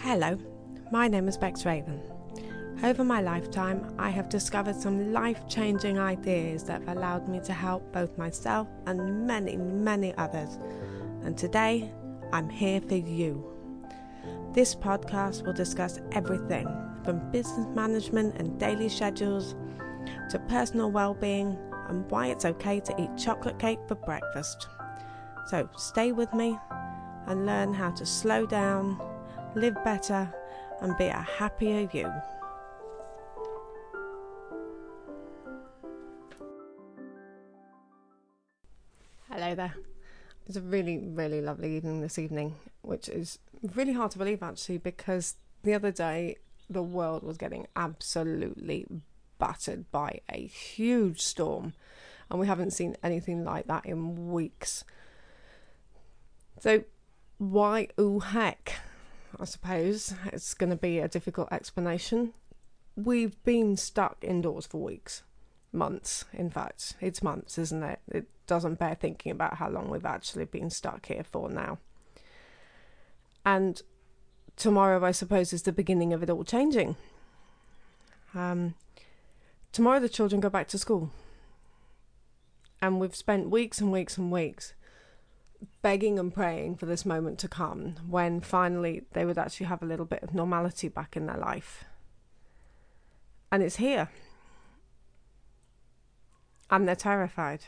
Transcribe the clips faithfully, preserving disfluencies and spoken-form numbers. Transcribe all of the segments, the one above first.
Hello, my name is Bex Raven. Over my lifetime, I have discovered some life-changing ideas that have allowed me to help both myself and many, many others. And today, I'm here for you. This podcast will discuss everything from business management and daily schedules to personal well-being and why it's okay to eat chocolate cake for breakfast. So stay with me and learn how to slow down, live better, and be a happier you. Hello there. It's a really, really lovely evening this evening, which is really hard to believe actually, because the other day the world was getting absolutely battered by a huge storm, and we haven't seen anything like that in weeks. So why oh heck? I suppose it's going to be a difficult explanation. We've been stuck indoors for weeks, months, in fact. It's months, isn't it? It doesn't bear thinking about how long we've actually been stuck here for now. And tomorrow, I suppose, is the beginning of it all changing. Um, tomorrow the children go back to school. And we've spent weeks and weeks and weeks begging and praying for this moment to come when finally they would actually have a little bit of normality back in their life. And it's here. And they're terrified.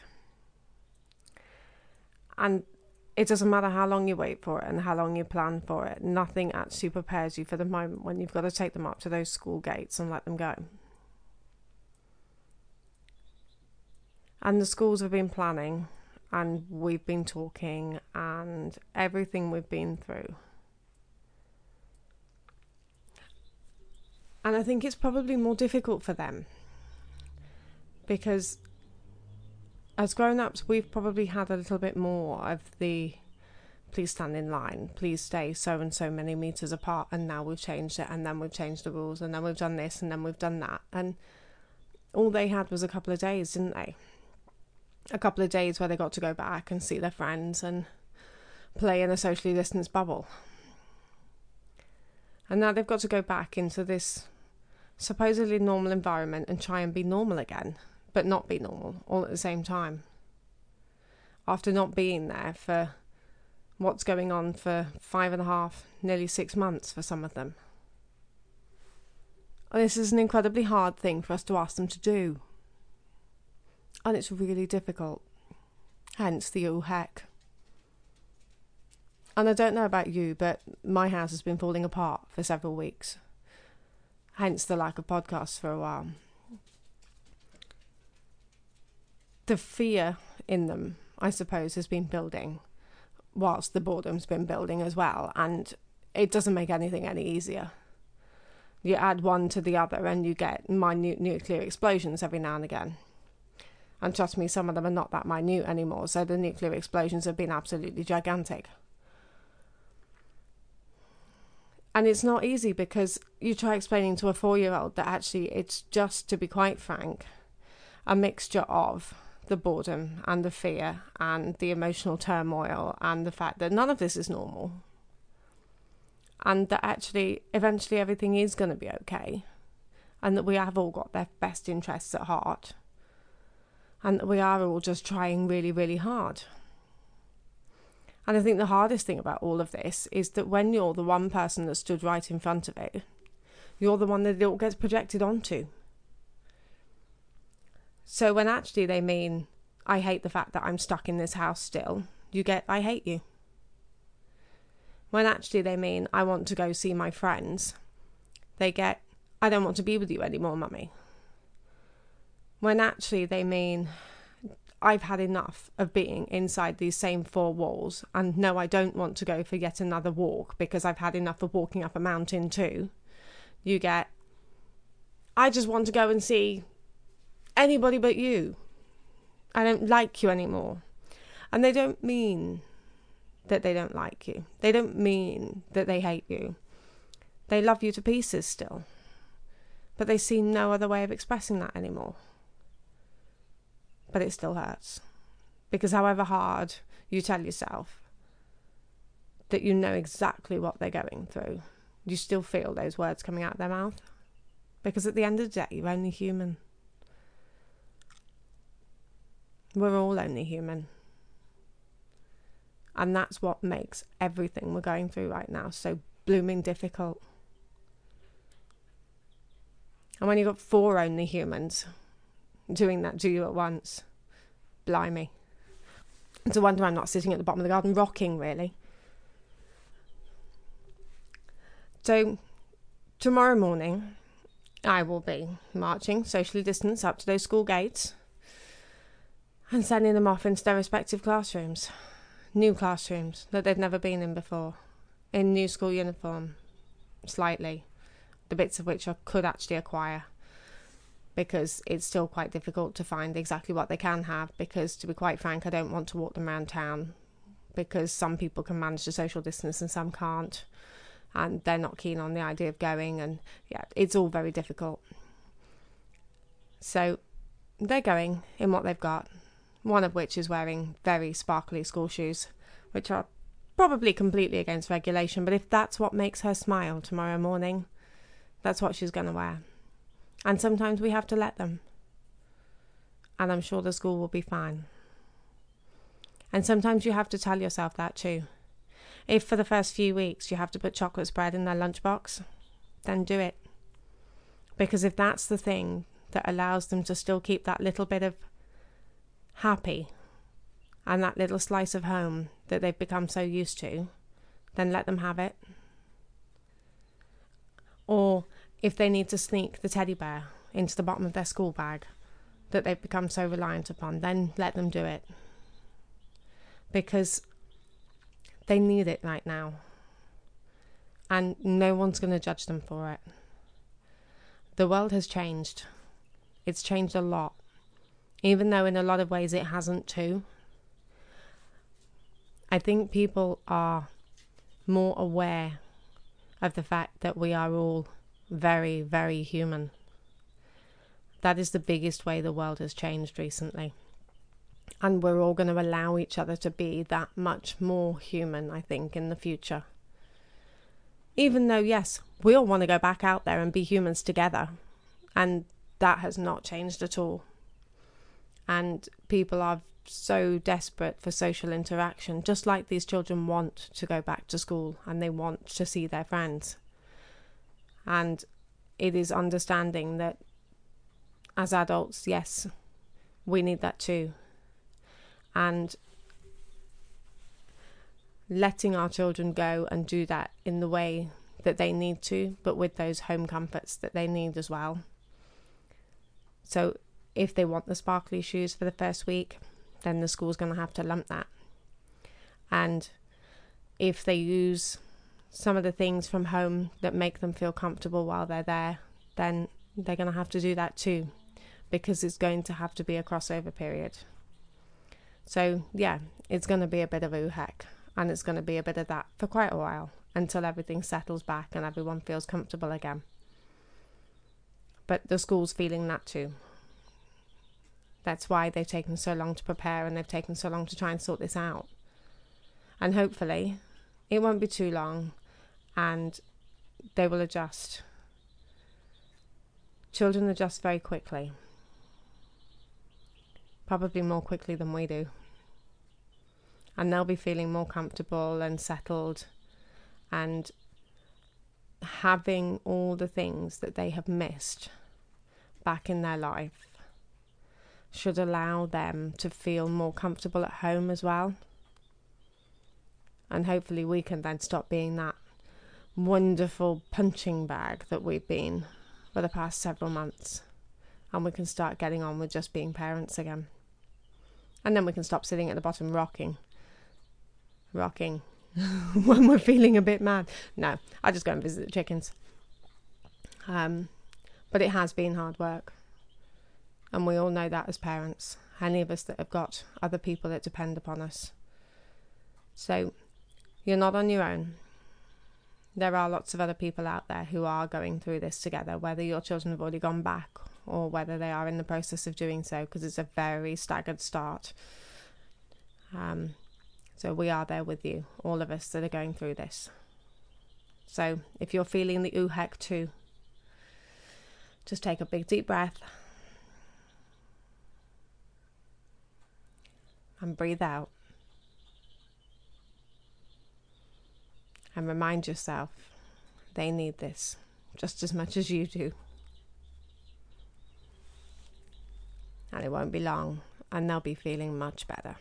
And it doesn't matter how long you wait for it and how long you plan for it. Nothing actually prepares you for the moment when you've got to take them up to those school gates and let them go. And the schools have been planning, and we've been talking, and everything we've been through. And I think it's probably more difficult for them, because as grown-ups, we've probably had a little bit more of the please stand in line, please stay so and so many metres apart, and now we've changed it, and then we've changed the rules, and then we've done this, and then we've done that. And all they had was a couple of days, didn't they? A couple of days where they got to go back and see their friends and play in a socially distanced bubble. And now they've got to go back into this supposedly normal environment and try and be normal again, but not be normal all at the same time. After not being there for what's going on for five and a half, nearly six months for some of them. And this is an incredibly hard thing for us to ask them to do. And it's really difficult. Hence the oh heck. And I don't know about you, but my house has been falling apart for several weeks. Hence the lack of podcasts for a while. The fear in them, I suppose, has been building, whilst the boredom's been building as well. And it doesn't make anything any easier. You add one to the other and you get minute nuclear explosions every now and again. And trust me, some of them are not that minute anymore, so the nuclear explosions have been absolutely gigantic. And it's not easy, because you try explaining to a four-year-old that actually it's just, to be quite frank, a mixture of the boredom and the fear and the emotional turmoil and the fact that none of this is normal. And that actually, eventually everything is going to be okay. And that we have all got their best interests at heart. And we are all just trying really, really hard. And I think the hardest thing about all of this is that when you're the one person that stood right in front of it, you're the one that it all gets projected onto. So when actually they mean, I hate the fact that I'm stuck in this house still, you get, I hate you. When actually they mean, I want to go see my friends, they get, I don't want to be with you anymore, mummy. When actually they mean, I've had enough of being inside these same four walls, and no, I don't want to go for yet another walk because I've had enough of walking up a mountain too. You get, I just want to go and see anybody but you. I don't like you anymore. And they don't mean that they don't like you. They don't mean that they hate you. They love you to pieces still. But they see no other way of expressing that anymore. But it still hurts. Because however hard you tell yourself that you know exactly what they're going through, you still feel those words coming out of their mouth. Because at the end of the day, you're only human. We're all only human. And that's what makes everything we're going through right now so blooming difficult. And when you've got four only humans doing that to you at once, blimey. It's a wonder I'm not sitting at the bottom of the garden rocking, really. So, tomorrow morning, I will be marching socially distanced up to those school gates and sending them off into their respective classrooms. New classrooms that they've never been in before. In new school uniform, slightly. The bits of which I could actually acquire, because it's still quite difficult to find exactly what they can have, because to be quite frank, I don't want to walk them around town, because some people can manage the social distance and some can't, and they're not keen on the idea of going, and yeah, it's all very difficult. So they're going in what they've got, one of which is wearing very sparkly school shoes, which are probably completely against regulation, but if that's what makes her smile tomorrow morning, that's what she's going to wear. And sometimes we have to let them. And I'm sure the school will be fine. And sometimes you have to tell yourself that too. If for the first few weeks you have to put chocolate spread in their lunchbox, then do it. Because if that's the thing that allows them to still keep that little bit of happy and that little slice of home that they've become so used to, then let them have it. Or if they need to sneak the teddy bear into the bottom of their school bag that they've become so reliant upon, then let them do it. Because they need it right now. And no one's going to judge them for it. The world has changed. It's changed a lot. Even though in a lot of ways it hasn't too. I think people are more aware of the fact that we are all very, very human. That is the biggest way the world has changed recently. And we're all going to allow each other to be that much more human, I think, in the future. Even though, yes, we all want to go back out there and be humans together. And that has not changed at all. And people are so desperate for social interaction, just like these children want to go back to school and they want to see their friends. And it is understanding that as adults, yes, we need that too. And letting our children go and do that in the way that they need to, but with those home comforts that they need as well. So if they want the sparkly shoes for the first week, then the school's going to have to lump that. And if they use some of the things from home that make them feel comfortable while they're there, then they're going to have to do that too, because it's going to have to be a crossover period. So yeah, it's going to be a bit of a heck, and it's going to be a bit of that for quite a while, until everything settles back and everyone feels comfortable again. But the school's feeling that too. That's why they've taken so long to prepare, and they've taken so long to try and sort this out. And hopefully it won't be too long and they will adjust. Children adjust very quickly. Probably more quickly than we do. And they'll be feeling more comfortable and settled and having all the things that they have missed back in their life should allow them to feel more comfortable at home as well. And hopefully we can then stop being that wonderful punching bag that we've been for the past several months. And we can start getting on with just being parents again. And then we can stop sitting at the bottom rocking. Rocking. When we're feeling a bit mad. No, I just go and visit the chickens. Um, but it has been hard work. And we all know that as parents. Any of us that have got other people that depend upon us. So, you're not on your own. There are lots of other people out there who are going through this together, whether your children have already gone back or whether they are in the process of doing so, because it's a very staggered start. Um, so we are there with you, all of us that are going through this. So if you're feeling the ooh heck too, just take a big deep breath and breathe out. And remind yourself they need this just as much as you do. And it won't be long, and they'll be feeling much better.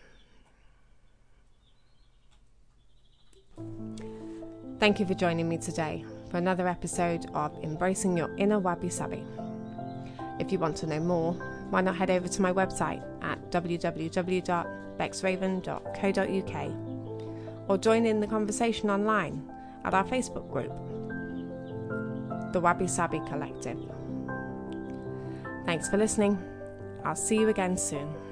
Thank you for joining me today for another episode of Embracing Your Inner Wabi Sabi. If you want to know more, why not head over to my website at w w w dot bex raven dot co dot u k or join in the conversation online at our Facebook group, the Wabi Sabi Collective. Thanks for listening. I'll see you again soon.